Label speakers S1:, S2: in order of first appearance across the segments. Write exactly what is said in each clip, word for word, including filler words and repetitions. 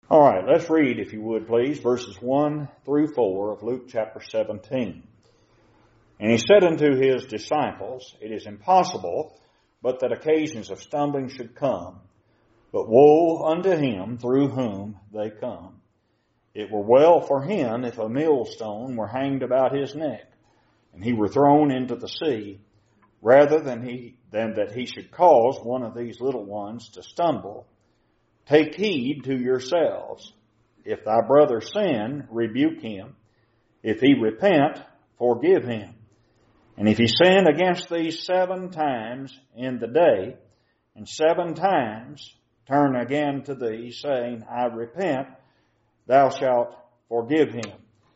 S1: All right, let's read, if you would please, verses one through four of Luke chapter seventeen. And he said unto his disciples, It is impossible, but that occasions of stumbling should come. But woe unto him through whom they come. It were well for him if a millstone were hanged about his neck, and he were thrown into the sea, rather than he than that he should cause one of these little ones to stumble. Take heed to yourselves. If thy brother sin, rebuke him. If he repent, forgive him. And if he sin against thee seven times in the day, and seven times turn again to thee, saying, I repent, thou shalt forgive him.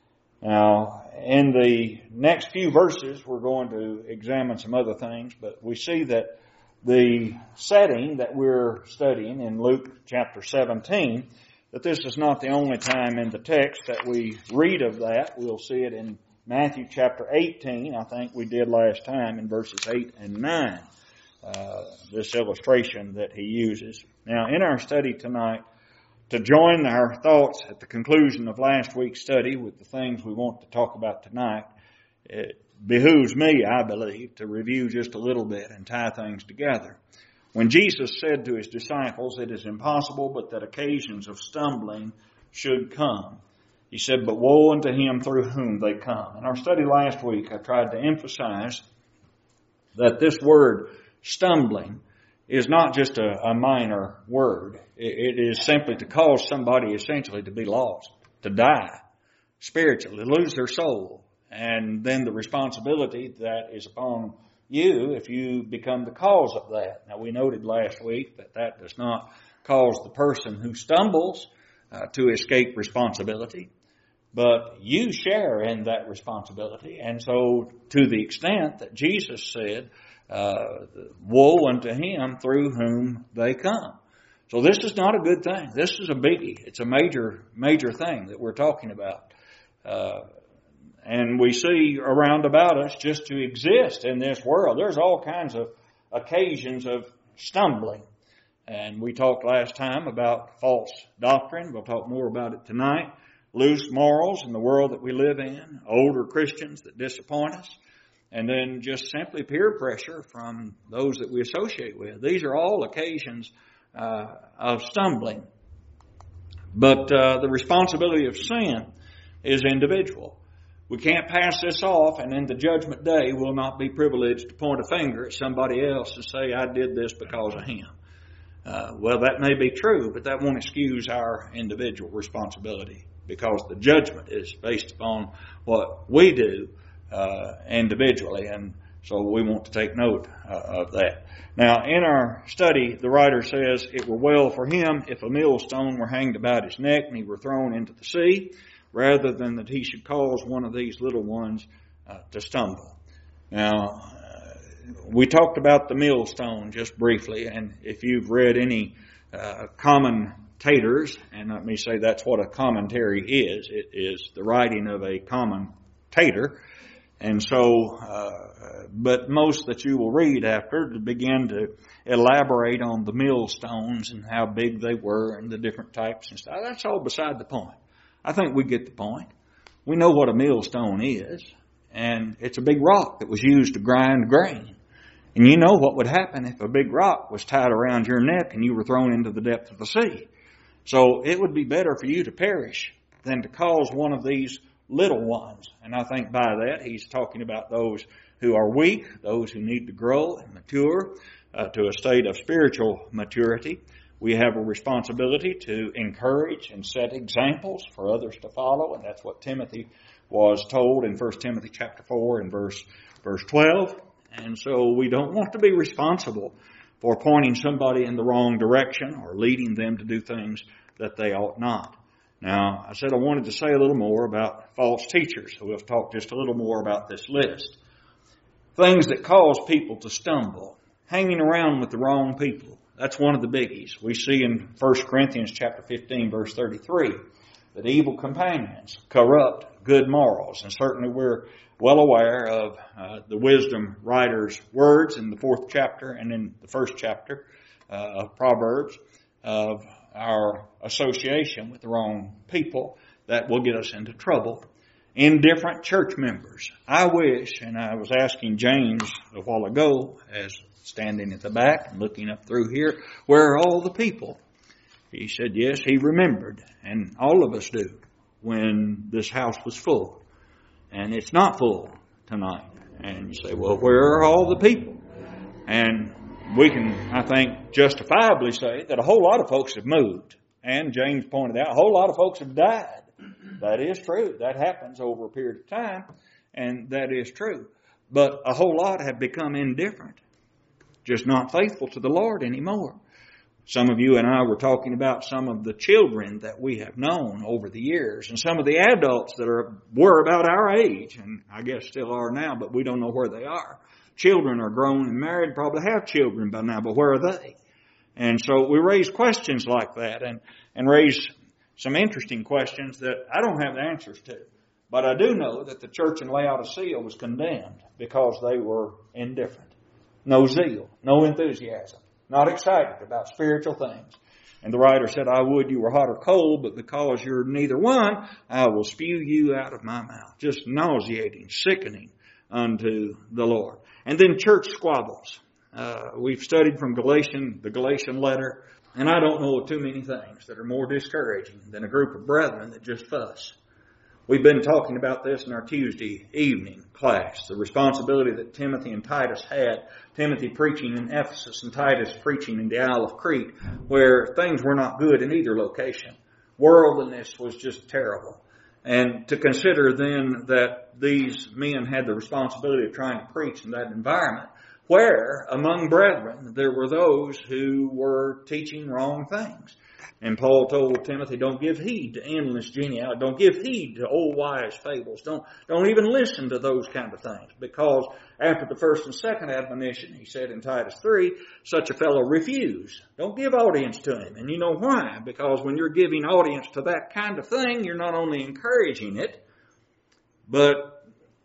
S1: Now, in the next few verses, we're going to examine some other things, but we see that the setting that we're studying in Luke chapter seventeen, that this is not the only time in the text that we read of that. We'll see it in Matthew chapter eighteen, I think we did last time, in verses eight and nine, uh, this illustration that he uses. Now, in our study tonight, to join our thoughts at the conclusion of last week's study with the things we want to talk about tonight, it behooves me, I believe, to review just a little bit and tie things together. When Jesus said to his disciples, It is impossible, but that occasions of stumbling should come. He said, But woe unto him through whom they come. In our study last week, I tried to emphasize that this word stumbling is not just a, a minor word. It, it is simply to cause somebody essentially to be lost, to die spiritually, lose their soul. And then the responsibility that is upon you if you become the cause of that. Now, we noted last week that that does not cause the person who stumbles uh, to escape responsibility, but you share in that responsibility. And so, to the extent that Jesus said, uh, woe unto him through whom they come. So this is not a good thing. This is a biggie. It's a major, major thing that we're talking about. Uh, And we see around about us, just to exist in this world, there's all kinds of occasions of stumbling. And we talked last time about false doctrine. We'll talk more about it tonight. Loose morals in the world that we live in. Older Christians that disappoint us. And then just simply peer pressure from those that we associate with. These are all occasions uh, of stumbling. But uh, the responsibility of sin is individual. We can't pass this off, and in the judgment day, we'll not be privileged to point a finger at somebody else and say, I did this because of him. Uh, well, that may be true, but that won't excuse our individual responsibility, because the judgment is based upon what we do uh, individually, and so we want to take note uh, of that. Now, in our study, the writer says, It were well for him if a millstone were hanged about his neck and he were thrown into the sea, rather than that he should cause one of these little ones uh, to stumble. Now, uh, we talked about the millstone just briefly, and if you've read any uh, commentators, and let me say that's what a commentary is, it is the writing of a commentator, and so, uh, but most that you will read after begin to elaborate on the millstones and how big they were and the different types and stuff. That's all beside the point. I think we get the point. We know what a millstone is, and it's a big rock that was used to grind grain. And you know what would happen if a big rock was tied around your neck and you were thrown into the depth of the sea. So it would be better for you to perish than to cause one of these little ones. And I think by that he's talking about those who are weak, those who need to grow and mature uh, to a state of spiritual maturity. We have a responsibility to encourage and set examples for others to follow, and that's what Timothy was told in First Timothy chapter four and verse verse twelve. And so we don't want to be responsible for pointing somebody in the wrong direction or leading them to do things that they ought not. Now, I said I wanted to say a little more about false teachers, so we'll talk just a little more about this list. Things that cause people to stumble, hanging around with the wrong people. That's one of the biggies. We see in First Corinthians chapter fifteen, verse thirty-three, that evil companions corrupt good morals. And certainly we're well aware of uh, the wisdom writer's words in the fourth chapter and in the first chapter uh, of Proverbs of our association with the wrong people that will get us into trouble. Indifferent church members. I wish, and I was asking James a while ago, as standing at the back and looking up through here, where are all the people? He said, yes, he remembered, and all of us do, when this house was full. And it's not full tonight. And you say, well, where are all the people? And we can, I think, justifiably say that a whole lot of folks have moved. And James pointed out, a whole lot of folks have died. That is true. That happens over a period of time, and that is true. But a whole lot have become indifferent, just not faithful to the Lord anymore. Some of you and I were talking about some of the children that we have known over the years, and some of the adults that are were about our age, and I guess still are now, but we don't know where they are. Children are grown and married, probably have children by now, but where are they? And so we raise questions like that, and, and raise some interesting questions that I don't have the answers to. But I do know that the church in Laodicea was condemned because they were indifferent. No zeal, no enthusiasm, not excited about spiritual things. And the writer said, I would you were hot or cold, but because you're neither one, I will spew you out of my mouth. Just nauseating, sickening unto the Lord. And then church squabbles. Uh, we've studied from Galatian, the Galatian letter, and I don't know too many things that are more discouraging than a group of brethren that just fuss. We've been talking about this in our Tuesday evening class, the responsibility that Timothy and Titus had. Timothy preaching in Ephesus and Titus preaching in the Isle of Crete, where things were not good in either location. Worldliness was just terrible. And to consider then that these men had the responsibility of trying to preach in that environment, where among brethren there were those who were teaching wrong things. And Paul told Timothy, don't give heed to endless genealogy. Don't give heed to old wise fables. Don't, don't even listen to those kind of things. Because after the first and second admonition, he said in Titus three, such a fellow refuse. Don't give audience to him. And you know why? Because when you're giving audience to that kind of thing, you're not only encouraging it, but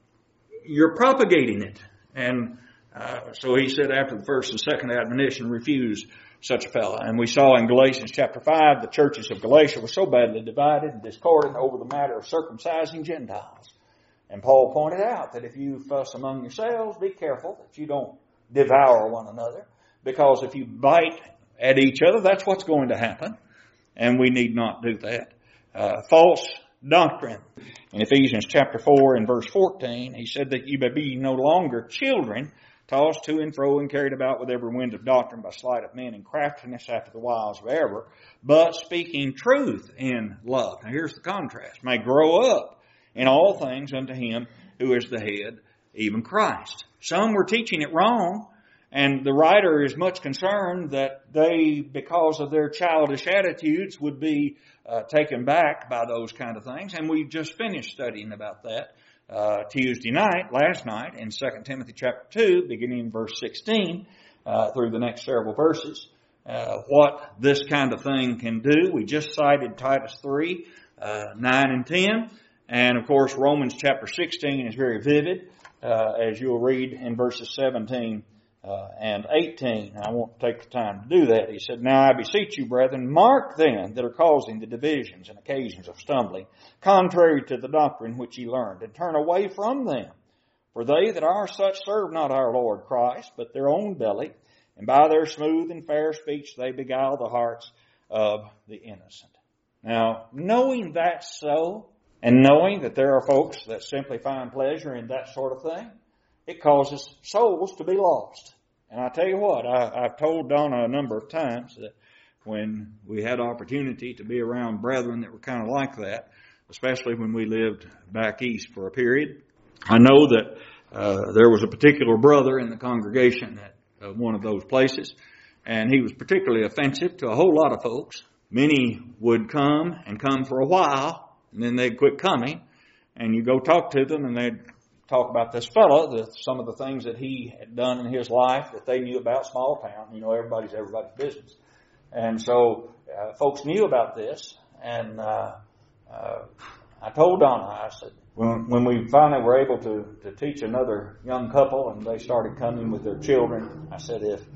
S1: you're propagating it. And Uh, so he said after the first and second admonition, refuse such a fellow. And we saw in Galatians chapter five, the churches of Galatia were so badly divided and discordant over the matter of circumcising Gentiles. And Paul pointed out that if you fuss among yourselves, be careful that you don't devour one another. Because if you bite at each other, that's what's going to happen. And we need not do that. Uh, false doctrine. In Ephesians chapter four and verse fourteen, he said that you may be no longer children, tossed to and fro and carried about with every wind of doctrine by sleight of men and craftiness after the wiles of error, but speaking truth in love. Now here's the contrast. May grow up in all things unto him who is the head, even Christ. Some were teaching it wrong, and the writer is much concerned that they, because of their childish attitudes, would be uh, taken back by those kind of things. And we just finished studying about that Uh, Tuesday night, last night, in Second Timothy chapter two, beginning in verse sixteen, uh, through the next several verses, uh, what this kind of thing can do. We just cited Titus three, uh, nine and ten, and of course Romans chapter sixteen is very vivid, uh, as you'll read in verses seventeen uh, and eighteen. I won't take the time to do that. He said, now I beseech you, brethren, mark them that are causing the divisions and occasions of stumbling, contrary to the doctrine which ye learned, and turn away from them. For they that are such serve not our Lord Christ, but their own belly, and by their smooth and fair speech they beguile the hearts of the innocent. Now, knowing that's so, and knowing that there are folks that simply find pleasure in that sort of thing, it causes souls to be lost. And I tell you what, I, I've told Donna a number of times that when we had opportunity to be around brethren that were kind of like that, especially when we lived back east for a period, I know that uh, there was a particular brother in the congregation at uh, one of those places, and he was particularly offensive to a whole lot of folks. Many would come and come for a while, and then they'd quit coming, and you go talk to them, and they'd talk about this fellow, the, some of the things that he had done in his life that they knew about. Small town, you know, everybody's everybody's business. And so uh, folks knew about this, and uh, uh, I told Donna, I said, when, when we finally were able to, to teach another young couple and they started coming with their children, I said, if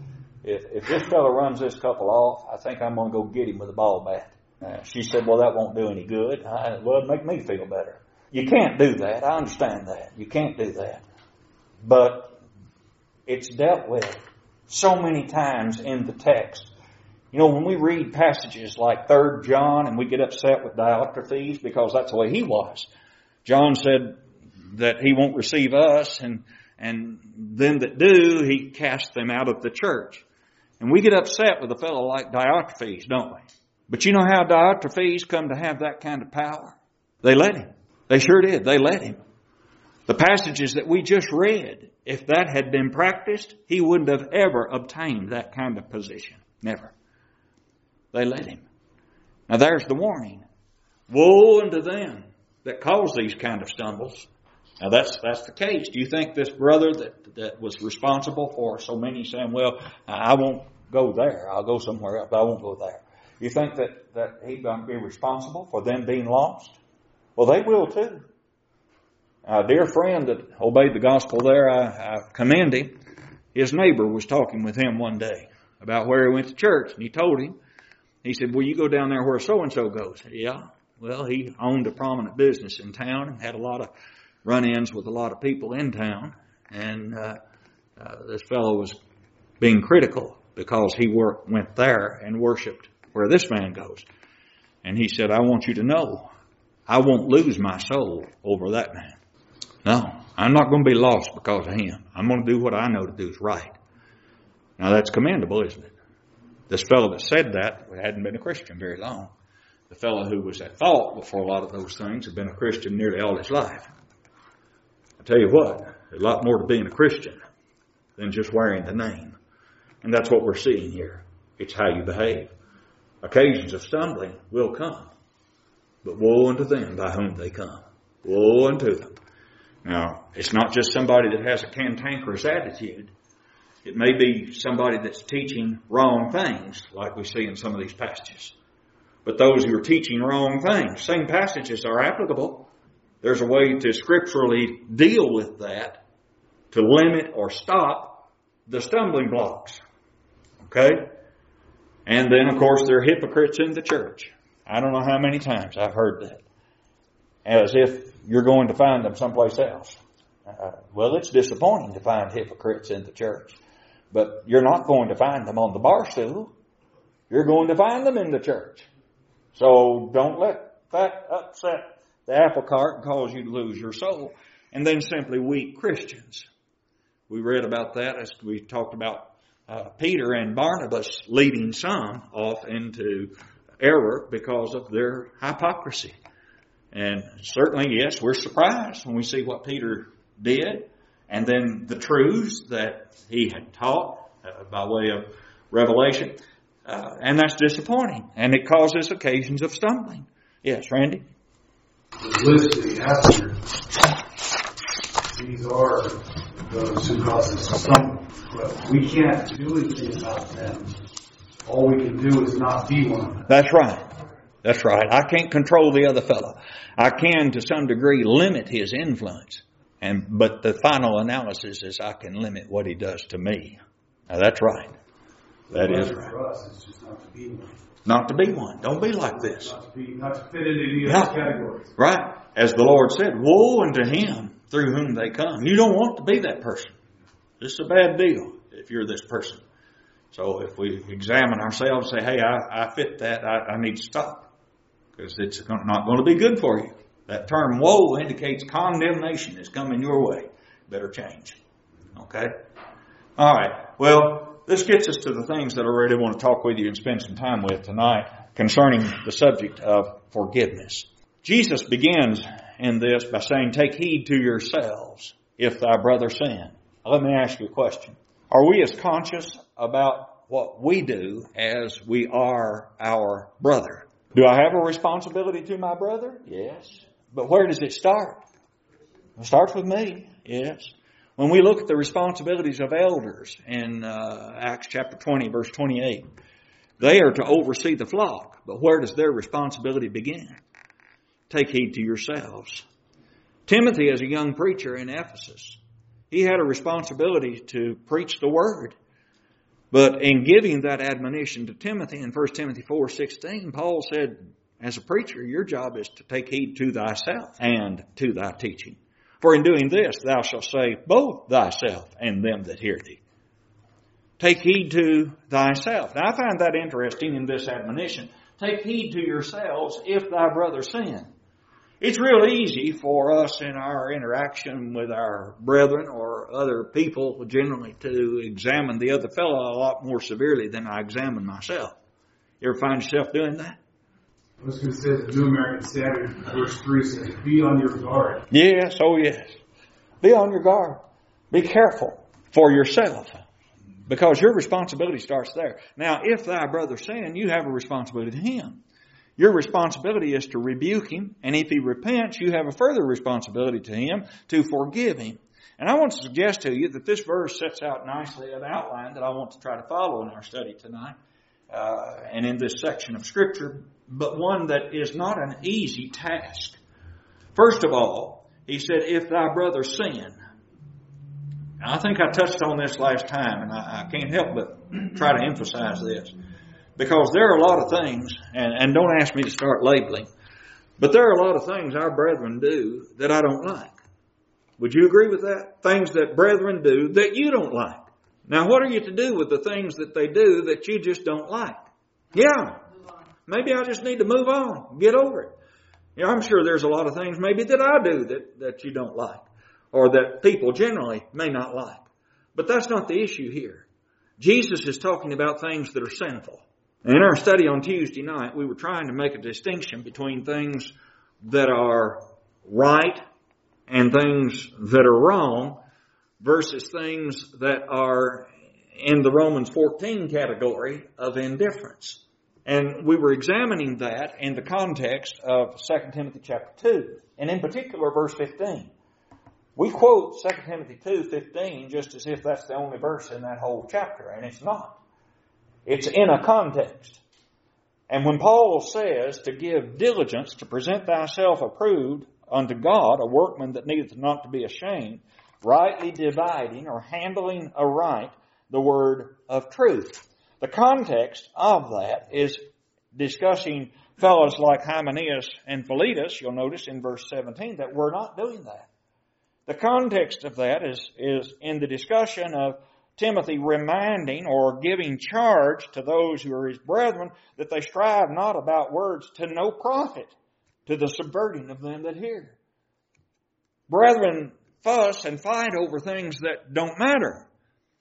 S1: if, if this fellow runs this couple off, I think I'm going to go get him with a ball bat. Uh, she said, well, that won't do any good. I, well, it'll make me feel better. You can't do that. I understand that. You can't do that. But it's dealt with so many times in the text. You know, when we read passages like Third John and we get upset with Diotrephes because that's the way he was. John said that he won't receive us, and and them that do, he casts them out of the church. And we get upset with a fellow like Diotrephes, don't we? But you know how Diotrephes come to have that kind of power? They let him. They sure did. They let him. The passages that we just read, if that had been practiced, he wouldn't have ever obtained that kind of position. Never. They let him. Now there's the warning. Woe unto them that cause these kind of stumbles. Now that's that's the case. Do you think this brother that, that was responsible for so many saying, well, I won't go there. I'll go somewhere else, but I won't go there. You think that, that he's going to be responsible for them being lost? Well, they will too. A dear friend that obeyed the gospel there, I, I commend him. His neighbor was talking with him one day about where he went to church, and he told him, he said, well, you go down there where so-and-so goes. Said, yeah. Well, he owned a prominent business in town and had a lot of run-ins with a lot of people in town. And uh, uh, this fellow was being critical because he wor- went there and worshiped where this man goes. And he said, I want you to know, I won't lose my soul over that man. No, I'm not going to be lost because of him. I'm going to do what I know to do is right. Now that's commendable, isn't it? This fellow that said that hadn't been a Christian very long. The fellow who was at fault before a lot of those things had been a Christian nearly all his life. I tell you what, there's a lot more to being a Christian than just wearing the name. And that's what we're seeing here. It's how you behave. Occasions of stumbling will come. But woe unto them by whom they come. Woe unto them. Now, it's not just somebody that has a cantankerous attitude. It may be somebody that's teaching wrong things, like we see in some of these passages. But those who are teaching wrong things, same passages are applicable. There's a way to scripturally deal with that, to limit or stop the stumbling blocks. Okay? And then, of course, there are hypocrites in the church. I don't know how many times I've heard that. As if you're going to find them someplace else. Uh, well, it's disappointing to find hypocrites in the church. But you're not going to find them on the bar stool. You're going to find them in the church. So don't let that upset the apple cart and cause you to lose your soul. And then simply weak Christians. We read about that as we talked about uh, Peter and Barnabas leading some off into error because of their hypocrisy. And certainly, yes, we're surprised when we see what Peter did and then the truths that he had taught uh, by way of revelation. Uh, and that's disappointing. And it causes occasions of stumbling. Yes, Randy?
S2: The list that you have here, these are those who cause us to stumble. But we can't do anything about them. All we can do is not be one of them.
S1: That's right. That's right. I can't control the other fellow. I can, to some degree, limit his influence. And but the final analysis is I can limit what he does to me. Now that's right. That is right.
S2: For us, it's just not to be one.
S1: Not to be one. Don't be like this.
S2: Not to be, not to fit into any
S1: No.
S2: of those categories.
S1: Right. As the Lord said, woe unto him through whom they come. You don't want to be that person. This is a bad deal if you're this person. So if we examine ourselves and say, hey, I, I fit that, I, I need to stop. Because it's not going to be good for you. That term woe indicates condemnation is coming your way. Better change. Okay? All right. Well, this gets us to the things that I really want to talk with you and spend some time with tonight concerning the subject of forgiveness. Jesus begins in this by saying, take heed to yourselves if thy brother sin. Now, let me ask you a question. Are we as conscious about what we do as we are our brother? Do I have a responsibility to my brother? Yes. But where does it start? It starts with me. Yes. When we look at the responsibilities of elders in uh, Acts chapter twenty, verse twenty-eight, they are to oversee the flock. But where does their responsibility begin? Take heed to yourselves. Timothy, as a young preacher in Ephesus, he had a responsibility to preach the word. But in giving that admonition to Timothy in First Timothy four sixteen, Paul said, as a preacher, your job is to take heed to thyself and to thy teaching. For in doing this, thou shalt save both thyself and them that hear thee. Take heed to thyself. Now, I find that interesting in this admonition. Take heed to yourselves if thy brother sin. It's real easy for us in our interaction with our brethren or other people generally to examine the other fellow a lot more severely than I examine myself. You ever find yourself doing that?
S2: I was going to say the New American Standard, verse three says, be on your guard.
S1: Yes, oh yes. Be on your guard. Be careful for yourself. Because your responsibility starts there. Now, if thy brother sin, you have a responsibility to him. Your responsibility is to rebuke him, and if he repents, you have a further responsibility to him to forgive him. And I want to suggest to you that this verse sets out nicely an outline that I want to try to follow in our study tonight, uh, and in this section of Scripture, but one that is not an easy task. First of all, he said, if thy brother sin. Now, I think I touched on this last time, and I, I can't help but try to emphasize this. Because there are a lot of things, and, and don't ask me to start labeling, but there are a lot of things our brethren do that I don't like. Would you agree with that? Things that brethren do that you don't like. Now, what are you to do with the things that they do that you just don't like? Yeah, maybe I just need to move on, get over it. You know, I'm sure there's a lot of things maybe that I do that, that you don't like, or that people generally may not like. But that's not the issue here. Jesus is talking about things that are sinful. In our study on Tuesday night, we were trying to make a distinction between things that are right and things that are wrong versus things that are in the Romans fourteen category of indifference. And we were examining that in the context of Second Timothy chapter two, and in particular verse fifteen. We quote Second Timothy two fifteen just as if that's the only verse in that whole chapter, and it's not. It's in a context. And when Paul says to give diligence to present thyself approved unto God, a workman that needeth not to be ashamed, rightly dividing or handling aright the word of truth. The context of that is discussing fellows like Hymenaeus and Philetus, you'll notice in verse seventeen, that we're not doing that. The context of that is, is in the discussion of Timothy reminding or giving charge to those who are his brethren that they strive not about words to no profit, to the subverting of them that hear. Brethren fuss and fight over things that don't matter.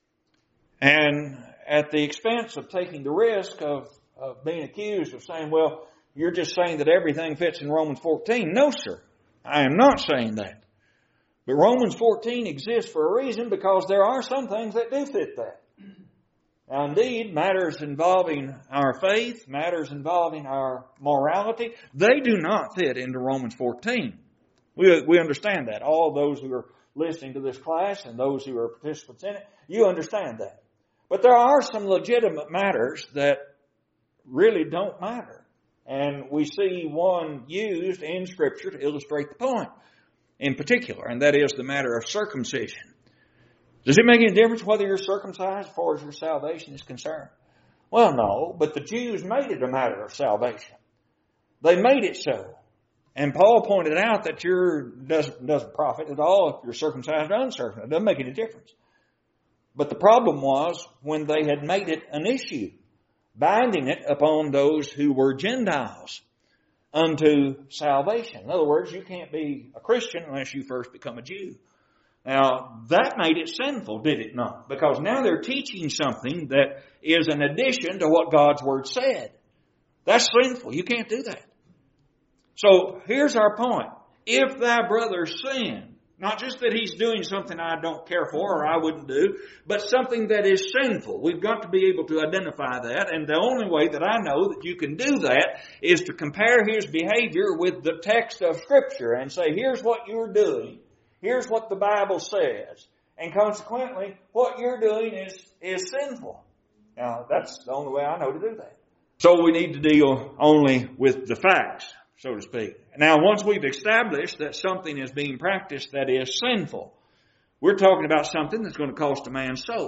S1: And at the expense of taking the risk of, of being accused of saying, well, you're just saying that everything fits in Romans fourteen. No, sir. I am not saying that. But Romans fourteen exists for a reason, because there are some things that do fit that. Now, indeed, matters involving our faith, matters involving our morality, they do not fit into Romans fourteen. We, we understand that. All those who are listening to this class and those who are participants in it, you understand that. But there are some legitimate matters that really don't matter. And we see one used in Scripture to illustrate the point in particular, and that is the matter of circumcision. Does it make any difference whether you're circumcised as far as your salvation is concerned? Well, no, but the Jews made it a matter of salvation. They made it so. And Paul pointed out that your doesn't, doesn't profit at all if you're circumcised or uncircumcised. It doesn't make any difference. But the problem was when they had made it an issue, binding it upon those who were Gentiles unto salvation. In other words, you can't be a Christian unless you first become a Jew. Now, that made it sinful, did it not? Because now they're teaching something that is an addition to what God's Word said. That's sinful. You can't do that. So, here's our point. If thy brother sin, not just that he's doing something I don't care for or I wouldn't do, but something that is sinful. We've got to be able to identify that, and the only way that I know that you can do that is to compare his behavior with the text of Scripture and say, here's what you're doing. Here's what the Bible says. And consequently, what you're doing is, is sinful. Now, that's the only way I know to do that. So we need to deal only with the facts, so to speak. Now, once we've established that something is being practiced that is sinful, we're talking about something that's going to cost a man's soul.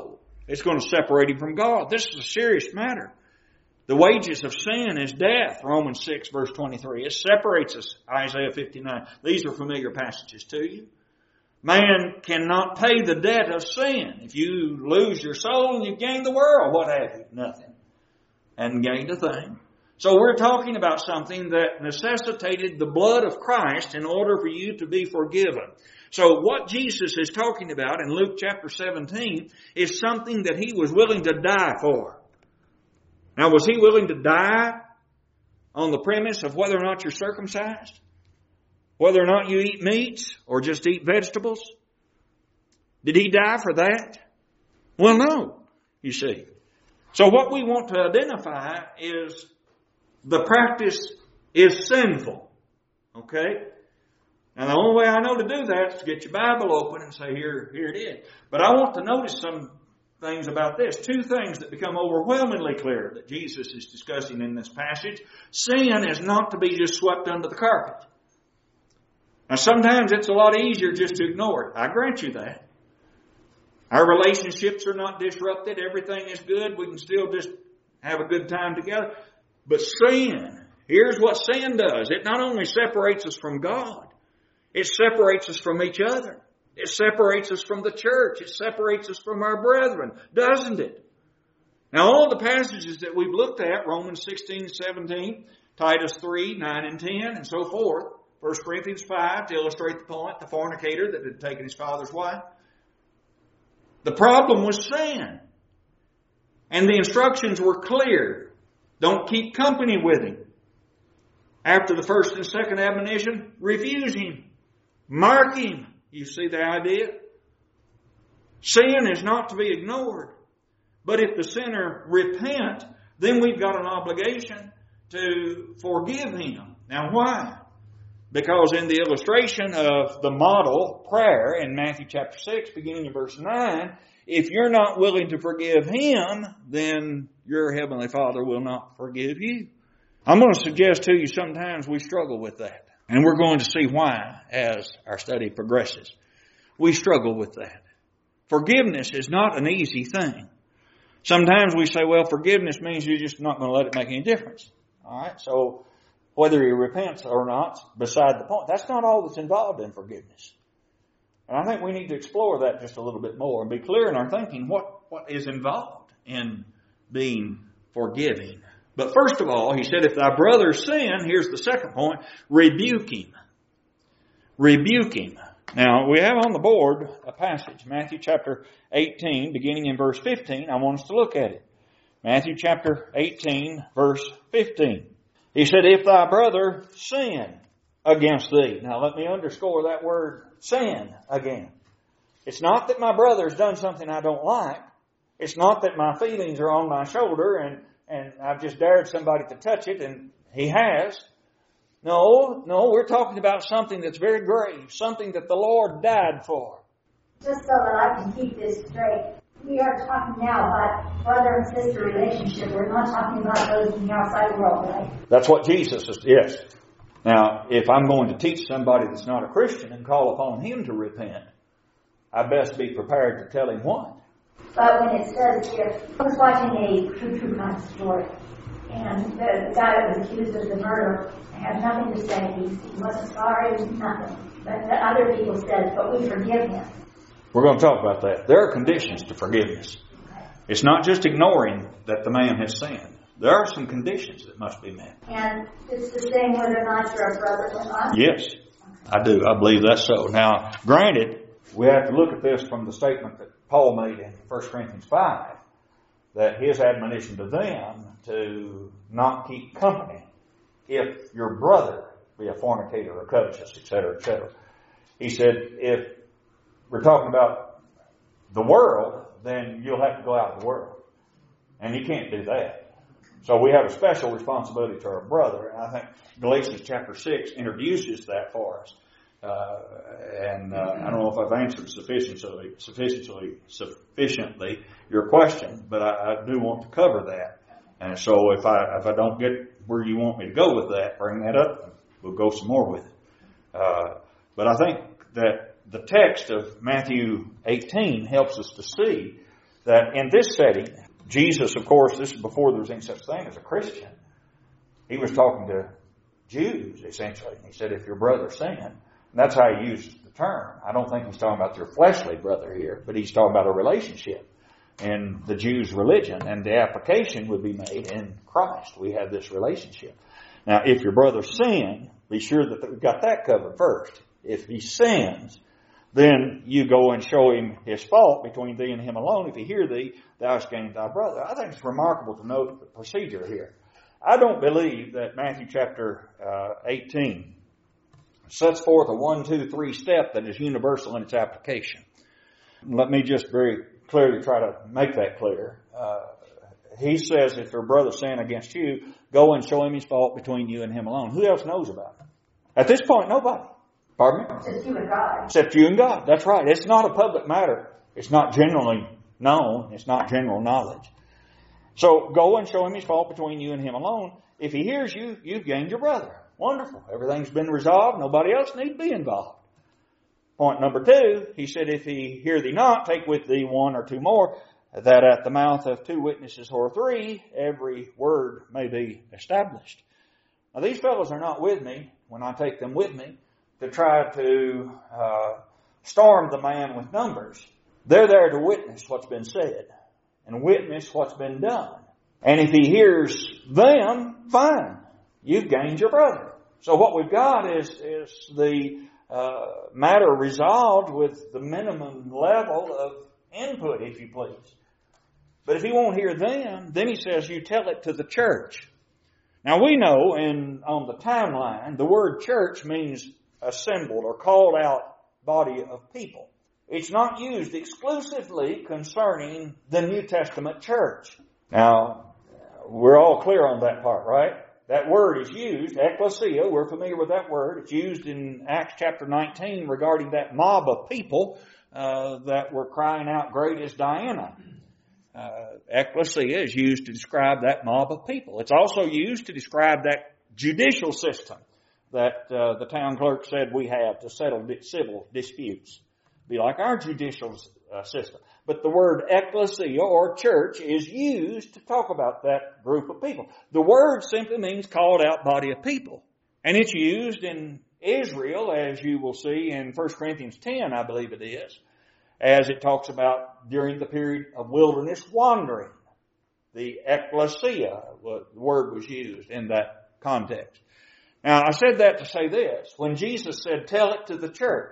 S1: It's going to separate him from God. This is a serious matter. The wages of sin is death, Romans six, verse twenty-three. It separates us, Isaiah fifty-nine. These are familiar passages to you. Man cannot pay the debt of sin. If you lose your soul and you gain the world, what have you? Nothing. And gained a thing. So we're talking about something that necessitated the blood of Christ in order for you to be forgiven. So what Jesus is talking about in Luke chapter seventeen is something that He was willing to die for. Now, was He willing to die on the premise of whether or not you're circumcised? Whether or not you eat meats or just eat vegetables? Did He die for that? Well, no, you see. So what we want to identify is the practice is sinful. Okay? Now the only way I know to do that is to get your Bible open and say, here, here it is. But I want to notice some things about this. Two things that become overwhelmingly clear that Jesus is discussing in this passage. Sin is not to be just swept under the carpet. Now sometimes it's a lot easier just to ignore it. I grant you that. Our relationships are not disrupted. Everything is good. We can still just have a good time together. But sin, here's what sin does. It not only separates us from God, it separates us from each other. It separates us from the church. It separates us from our brethren, doesn't it? Now all the passages that we've looked at, Romans sixteen, seventeen, Titus three, nine and ten, and so forth, First Corinthians five to illustrate the point, the fornicator that had taken his father's wife. The problem was sin. And the instructions were clear. Don't keep company with him. After the first and second admonition, refuse him. Mark him. You see the idea? Sin is not to be ignored. But if the sinner repent, then we've got an obligation to forgive him. Now why? Because in the illustration of the model prayer in Matthew chapter six, beginning in verse nine, if you're not willing to forgive him, then your Heavenly Father will not forgive you. I'm going to suggest to you sometimes we struggle with that. And we're going to see why as our study progresses. We struggle with that. Forgiveness is not an easy thing. Sometimes we say, well, forgiveness means you're just not going to let it make any difference. All right, so whether he repents or not, beside the point. That's not all that's involved in forgiveness. And I think we need to explore that just a little bit more and be clear in our thinking what, what is involved in being forgiving. But first of all, he said, if thy brother sin, here's the second point, rebuke him. Rebuke him. Now, we have on the board a passage, Matthew chapter eighteen, beginning in verse fifteen. I want us to look at it. Matthew chapter eighteen, verse fifteen. He said, if thy brother sin against thee. Now, let me underscore that word sin again. It's not that my brother's done something I don't like. It's not that my feelings are on my shoulder and, and I've just dared somebody to touch it and he has. No, no, we're talking about something that's very grave, something that the Lord died for.
S3: Just so that I can keep this straight, we are talking now about brother and sister relationship. We're not talking about those in the outside world, right?
S1: That's what Jesus is, yes. Now, if I'm going to teach somebody that's not a Christian and call upon him to repent, I best be prepared to tell him what.
S3: But when it says here, I was watching a true, true crime story, and the, the guy that was accused of the murder had nothing to say. He, he wasn't sorry, nothing. But the other people said, but we forgive him.
S1: We're going to talk about that. There are conditions to forgiveness. It's not just ignoring that the man has sinned. There are some conditions that must be met.
S3: And it's the same whether or not you're a brother or not?
S1: Yes, I do. I believe that's so. Now, granted, we have to look at this from the statement that Paul made in First Corinthians five, that his admonition to them to not keep company if your brother be a fornicator or covetous, et cetera, et cetera. He said, if we're talking about the world, then you'll have to go out of the world. And you can't do that. So we have a special responsibility to our brother. And I think Galatians chapter six introduces that for us. Uh, and uh, I don't know if I've answered sufficiently, sufficiently, sufficiently your question, but I, I do want to cover that. And so if I if I don't get where you want me to go with that, bring that up. We'll go some more with it. Uh, but I think that the text of Matthew eighteen helps us to see that in this setting, Jesus, of course, this is before there was any such thing as a Christian. He was talking to Jews, essentially. He said, if your brother sinned, and that's how he uses the term. I don't think he's talking about your fleshly brother here, but he's talking about a relationship in the Jews' religion, and the application would be made in Christ. We have this relationship. Now, if your brother sinned, be sure that we've got that covered first. If he sins, then you go and show him his fault between thee and him alone. If he hear thee, thou hast gained thy brother. I think it's remarkable to note the procedure here. I don't believe that Matthew chapter uh, eighteen sets forth a one, two, three step that is universal in its application. Let me just very clearly try to make that clear. Uh, he says, if your brother sin against you, go and show him his fault between you and him alone. Who else knows about it? At this point, nobody. Pardon me?
S3: Except you and God.
S1: Except you and God. That's right. It's not a public matter. It's not generally known. It's not general knowledge. So go and show him his fault between you and him alone. If he hears you, you've gained your brother. Wonderful. Everything's been resolved. Nobody else need be involved. Point number two, he said, if he hear thee not, take with thee one or two more, that at the mouth of two witnesses or three, every word may be established. Now these fellows are not with me when I take them with me to try to uh, storm the man with numbers. They're there to witness what's been said and witness what's been done. And if he hears them, fine. You've gained your brother. So what we've got is, is the uh, matter resolved with the minimum level of input, if you please. But if he won't hear them, then he says you tell it to the church. Now we know in on the timeline, the word church means assembled or called out body of people. It's not used exclusively concerning the New Testament church. Now, we're all clear on that part, right? That word is used, ecclesia, we're familiar with that word. It's used in Acts chapter nineteen regarding that mob of people uh, that were crying out, great is Diana. Uh, ecclesia is used to describe that mob of people. It's also used to describe that judicial system that uh, the town clerk said we have to settle civil disputes. Be like our judicial uh, system. But the word ecclesia or church is used to talk about that group of people. The word simply means called out body of people. And it's used in Israel, as you will see in First Corinthians ten, I believe it is, as it talks about during the period of wilderness wandering. The ecclesia, the word was used in that context. Now, I said that to say this. When Jesus said, tell it to the church,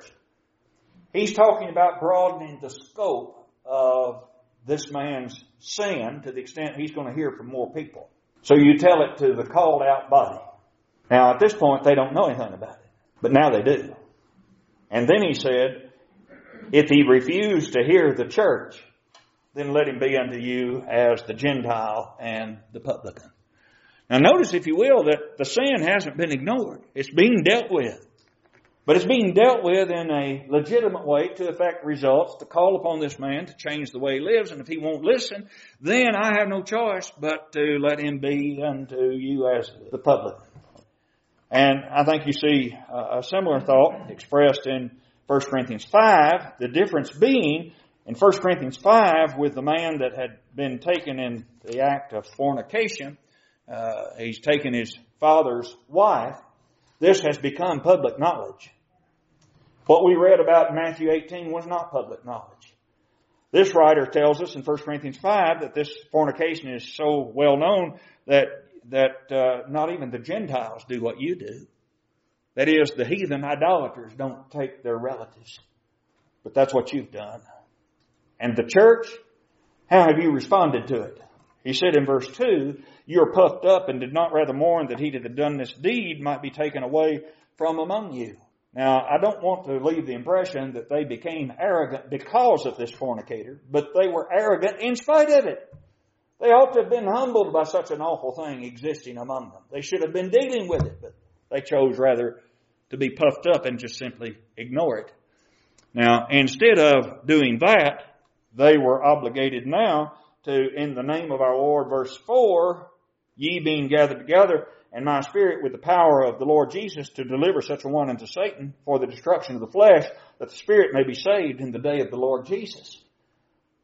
S1: he's talking about broadening the scope of this man's sin to the extent he's going to hear from more people. So you tell it to the called out body. Now, at this point, they don't know anything about it. But now they do. And then he said, if he refused to hear the church, then let him be unto you as the Gentile and the publican. Now notice, if you will, that the sin hasn't been ignored. It's being dealt with. But it's being dealt with in a legitimate way to effect results, to call upon this man to change the way he lives. And if he won't listen, then I have no choice but to let him be unto you as the publican. And I think you see a similar thought expressed in First Corinthians five, the difference being in First Corinthians five with the man that had been taken in the act of fornication. Uh, he's taken his father's wife. This has become public knowledge. What we read about in Matthew eighteen was not public knowledge. This writer tells us in First Corinthians five that this fornication is so well known that that uh, not even the Gentiles do what you do. That is, the heathen idolaters don't take their relatives. But that's what you've done. And the church, how have you responded to it? He said in verse two, you are puffed up and did not rather mourn that he that had done this deed might be taken away from among you. Now, I don't want to leave the impression that they became arrogant because of this fornicator, but they were arrogant in spite of it. They ought to have been humbled by such an awful thing existing among them. They should have been dealing with it, but they chose rather to be puffed up and just simply ignore it. Now, instead of doing that, they were obligated now to, in the name of our Lord, verse four, ye being gathered together, and my spirit with the power of the Lord Jesus to deliver such a one unto Satan for the destruction of the flesh, that the spirit may be saved in the day of the Lord Jesus.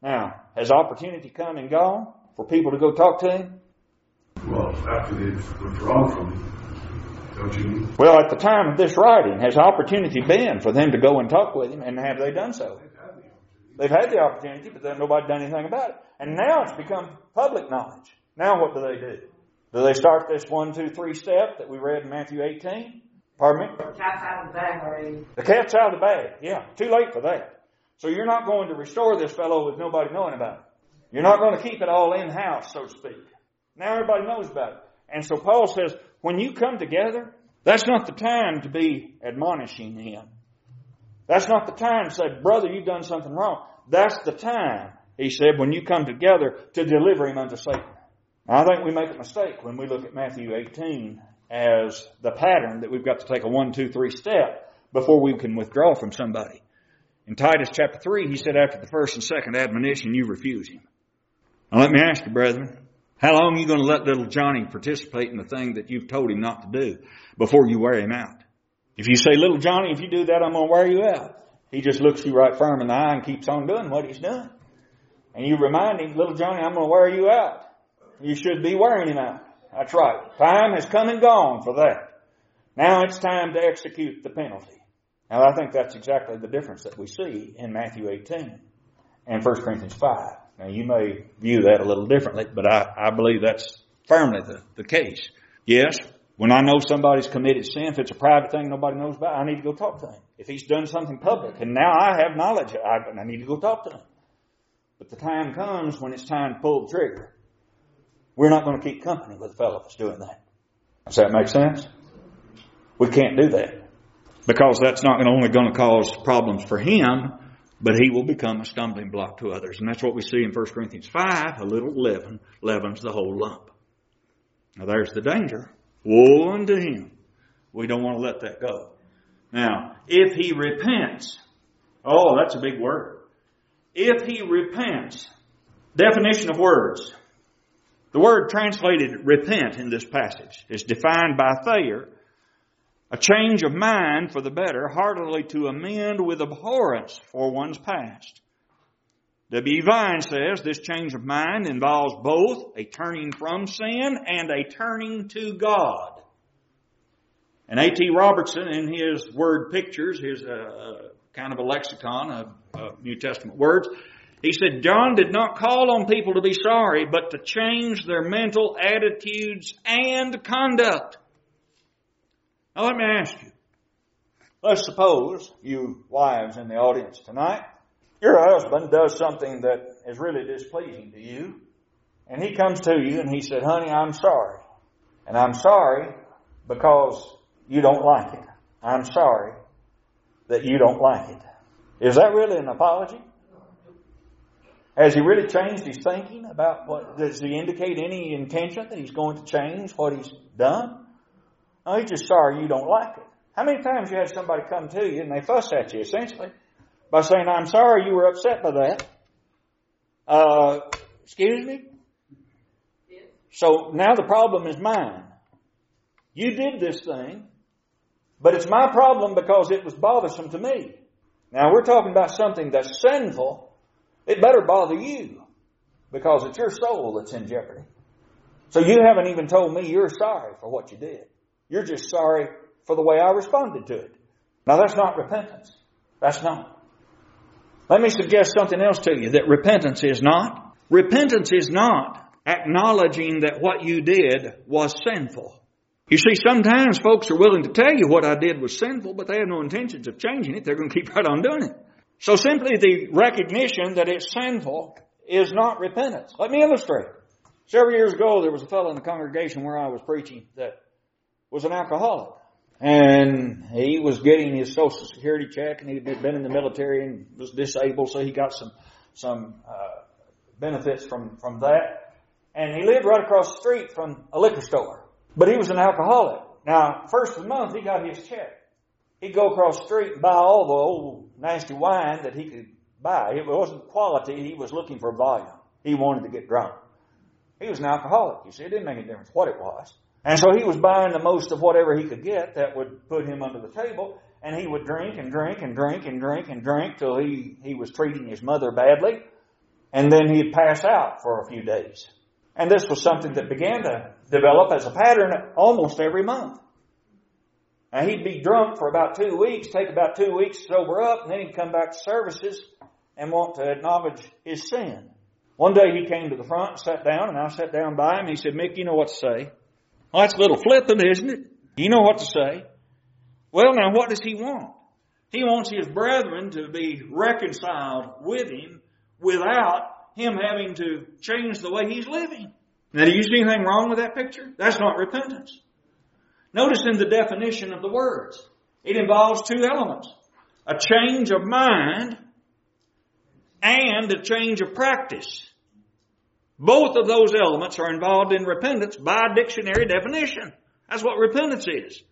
S1: Now, has opportunity come and gone for people to go talk to him?
S2: Well, after they've withdrawn from him, don't you mean?
S1: Well, at the time of this writing, has opportunity been for them to go and talk with him, and have they done so? They've had the opportunity, but then nobody done anything about it. And now it's become public knowledge. Now what do they do? Do they start this one, two, three step that we read in Matthew eighteen? Pardon me?
S4: The cat's out of the bag already.
S1: The cat's out of the bag. Yeah, too late for that. So you're not going to restore this fellow with nobody knowing about it. You're not going to keep it all in-house, so to speak. Now everybody knows about it. And so Paul says, when you come together, that's not the time to be admonishing him. That's not the time to say, brother, you've done something wrong. That's the time, he said, when you come together to deliver him unto Satan. Now, I think we make a mistake when we look at Matthew eighteen as the pattern that we've got to take a one, two, three step before we can withdraw from somebody. In Titus chapter three, he said after the first and second admonition, you refuse him. Now let me ask you, brethren, how long are you going to let little Johnny participate in the thing that you've told him not to do before you wear him out? If you say, little Johnny, if you do that, I'm going to wear you out. He just looks you right firm in the eye and keeps on doing what he's doing. And you remind him, little Johnny, I'm going to wear you out. You should be wearing him out. That's right. Time has come and gone for that. Now it's time to execute the penalty. Now I think that's exactly the difference that we see in Matthew eighteen and First Corinthians five. Now you may view that a little differently, but I, I believe that's firmly the, the case. Yes, when I know somebody's committed sin, if it's a private thing nobody knows about, I need to go talk to him. If he's done something public, and now I have knowledge, I, I need to go talk to him. But the time comes when it's time to pull the trigger. We're not going to keep company with a fellow that's doing that. Does that make sense? We can't do that. Because that's not only going to cause problems for him, but he will become a stumbling block to others. And that's what we see in First Corinthians five. A little leaven leavens the whole lump. Now there's the danger. Woe unto him. We don't want to let that go. Now, if he repents, oh, that's a big word. If he repents, definition of words. The word translated repent in this passage is defined by Thayer, a change of mind for the better, heartily to amend with abhorrence for one's past. W. Vine says this change of mind involves both a turning from sin and a turning to God. And A T Robertson, in his word pictures, his uh, kind of a lexicon of uh, New Testament words, he said, John did not call on people to be sorry, but to change their mental attitudes and conduct. Now let me ask you. Let's suppose, you wives in the audience tonight, your husband does something that is really displeasing to you. And he comes to you and he said, honey, I'm sorry. And I'm sorry because you don't like it. I'm sorry that you don't like it. Is that really an apology? Has he really changed his thinking about what, does he indicate any intention that he's going to change what he's done? No, he's just sorry you don't like it. How many times you had somebody come to you and they fuss at you essentially by saying, I'm sorry you were upset by that. Uh, excuse me? Yes. So now the problem is mine. You did this thing, but it's my problem because it was bothersome to me. Now we're talking about something that's sinful. It better bother you because it's your soul that's in jeopardy. So you haven't even told me you're sorry for what you did. You're just sorry for the way I responded to it. Now that's not repentance. That's not. Let me suggest something else to you that repentance is not. Repentance is not acknowledging that what you did was sinful. You see, sometimes folks are willing to tell you what I did was sinful, but they have no intentions of changing it. They're going to keep right on doing it. So simply the recognition that it's sinful is not repentance. Let me illustrate. Several years ago, there was a fellow in the congregation where I was preaching that was an alcoholic. And he was getting his Social Security check, and he'd been in the military and was disabled, so he got some some uh, benefits from, from that. And he lived right across the street from a liquor store. But he was an alcoholic. Now, first of the month, he got his check. He'd go across the street and buy all the old nasty wine that he could buy. It wasn't quality. He was looking for volume. He wanted to get drunk. He was an alcoholic. You see, it didn't make any difference what it was. And so he was buying the most of whatever he could get that would put him under the table. And he would drink and drink and drink and drink and drink till he, he was treating his mother badly. and then he'd pass out for a few days. And this was something that began to develop as a pattern almost every month. Now he'd be drunk for about two weeks, take about two weeks to sober up, and then he'd come back to services and want to acknowledge his sin. One day he came to the front and sat down, and I sat down by him. He said, "Mick, you know what to say." "Well, that's a little flippant, isn't it? You know what to say." "Well, now what does he want?" He wants his brethren to be reconciled with him without him having to change the way he's living. Now, do you see anything wrong with that picture? That's not repentance. Notice in the definition of the words, it involves two elements. A change of mind and a change of practice. Both of those elements are involved in repentance by dictionary definition. That's what repentance is.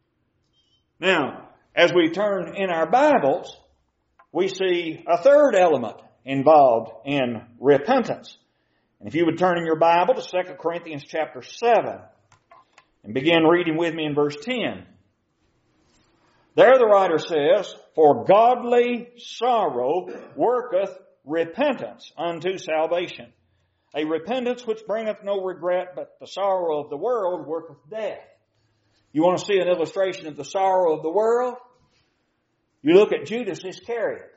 S1: Now, as we turn in our Bibles, we see a third element involved in repentance. And if you would turn in your Bible to Second Corinthians chapter seven and begin reading with me in verse ten. There the writer says, "For godly sorrow worketh repentance unto salvation. A repentance which bringeth no regret, but the sorrow of the world worketh death." You want to see an illustration of the sorrow of the world? You look at Judas Iscariot.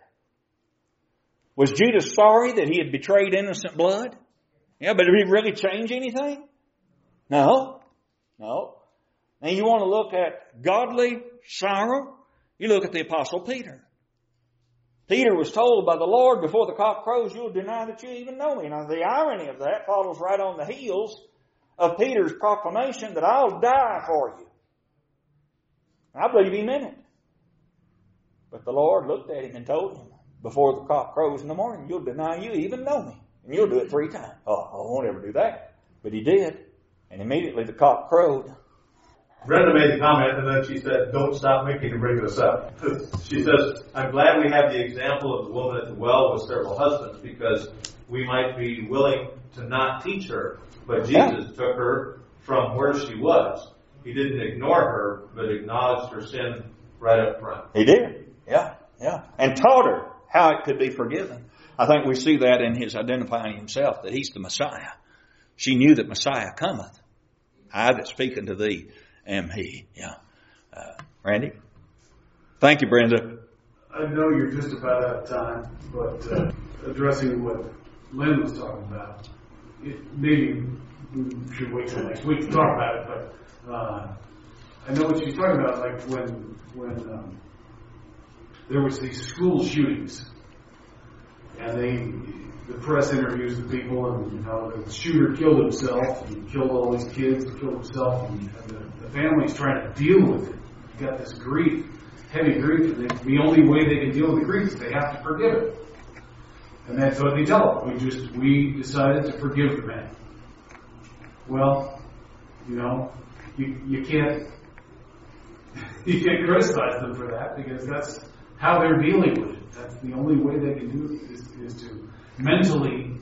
S1: Was Judas sorry that he had betrayed innocent blood? Yeah, but did he really change anything? No. No. Now you want to look at godly sorrow? You look at the Apostle Peter. Peter was told by the Lord, "Before the cock crows, you'll deny that you even know me." Now the irony of that follows right on the heels of Peter's proclamation that I'll die for you. I believe he meant it. But the Lord looked at him and told him, "Before the cock crows in the morning, you'll deny you even know me. And you'll do it three times." Oh, I won't ever do that. But he did. And immediately the cock crowed.
S5: Brenda made a comment, and then she said, "Don't stop making to bring this up." She says, "I'm glad we have the example of the woman at the well with several husbands, because we might be willing to not teach her. But Jesus
S1: Yeah.
S5: took her from where she was. He didn't ignore her, but acknowledged her sin right up front."
S1: He did. Yeah, yeah. And taught her how it could be forgiven. I think we see that in his identifying himself, that he's the Messiah. She knew that Messiah cometh. I that speak unto thee am he. Yeah. Uh, Randy? Thank you, Brenda.
S2: I know you're just about out of time, but uh, addressing what Lynn was talking about, it, maybe we should wait till next week to talk about it, but uh, I know what she's talking about, like when when um, there was these school shootings, and they, the press interviews the people, and you know, the shooter killed himself, and killed all these kids, and killed himself, and the, the family's trying to deal with it. You got this grief, heavy grief, and the only way they can deal with the grief is they have to forgive it. And that's what they tell them. We just, we decided to forgive the man. Well, you know, you, you can't, you can't criticize them for that, because that's how they're dealing with it. That's the only way they can do it, is, is to mentally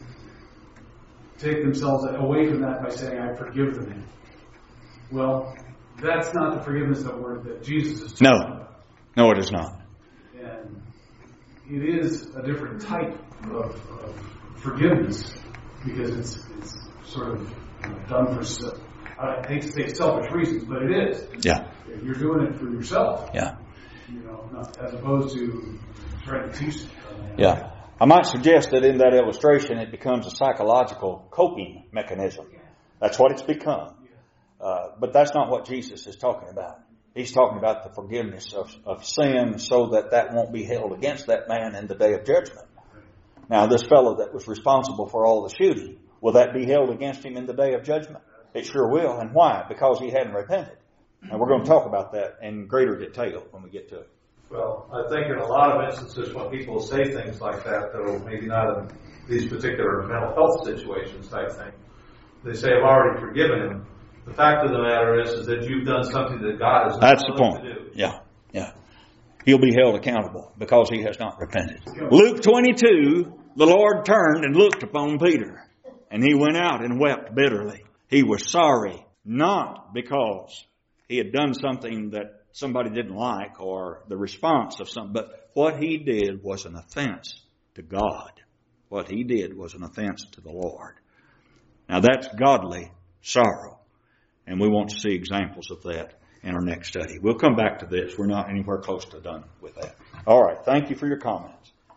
S2: take themselves away from that by saying, "I forgive the man." Well, that's not the forgiveness that we're, that Jesus is talking
S1: No.
S2: about.
S1: No, it is not.
S2: And it is a different type of, of forgiveness, because it's it's sort of you know, done for, se- I hate to say selfish reasons, but it is.
S1: Yeah.
S2: You're doing it for yourself.
S1: Yeah.
S2: You know, not, as opposed to trying to teach. Uh,
S1: Yeah. I might suggest that in that illustration it becomes a psychological coping mechanism. That's what it's become. Uh, but that's not what Jesus is talking about. He's talking about the forgiveness of, of sin, so that that won't be held against that man in the day of judgment. Now, this fellow that was responsible for all the shooting, will that be held against him in the day of judgment? It sure will. And why? Because he hadn't repented. And we're going to talk about that in greater detail when we get to it.
S5: Well, I think in a lot of instances when people say things like that, though maybe not in these particular mental health situations type thing, they say, "I've already forgiven him." The fact of the matter is, is that you've done something that God is not
S1: That's the
S5: willing
S1: point.
S5: to do.
S1: Yeah, yeah. He'll be held accountable because he has not repented. Luke twenty-two, the Lord turned and looked upon Peter, and he went out and wept bitterly. He was sorry, not because he had done something that somebody didn't like or the response of something, but what he did was an offense to God. what he did was an offense to the Lord. Now that's godly sorrow. And we want to see examples of that in our next study. We'll come back to this. We're not anywhere close to done with that. All right. Thank you for your comments.